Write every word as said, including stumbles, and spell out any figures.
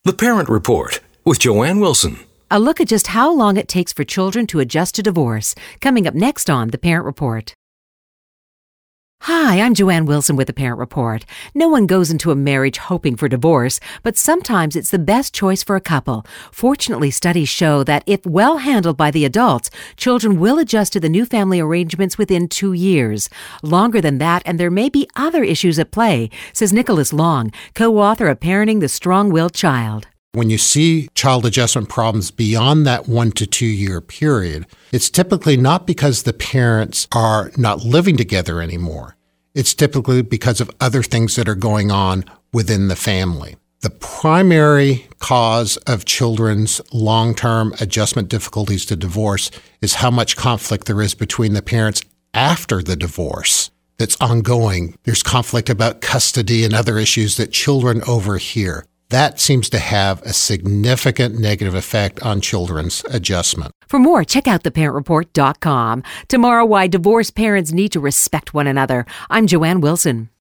The Parent Report with Joanne Wilson. A look at just how long it takes for children to adjust to divorce. Coming up next on The Parent Report. Hi, I'm Joanne Wilson with The Parent Report. No one goes into a marriage hoping for divorce, but sometimes it's the best choice for a couple. Fortunately, studies show that if well handled by the adults, children will adjust to the new family arrangements within two years. Longer than that, and there may be other issues at play, says Nicholas Long, co-author of Parenting the Strong-Willed Child. When you see child adjustment problems beyond that one to two year period, it's typically not because the parents are not living together anymore. It's typically because of other things that are going on within the family. The primary cause of children's long-term adjustment difficulties to divorce is how much conflict there is between the parents after the divorce that's ongoing. There's conflict about custody and other issues that children overhear. That seems to have a significant negative effect on children's adjustment. For more, check out the parent report dot com. Tomorrow, why divorced parents need to respect one another. I'm Joanne Wilson.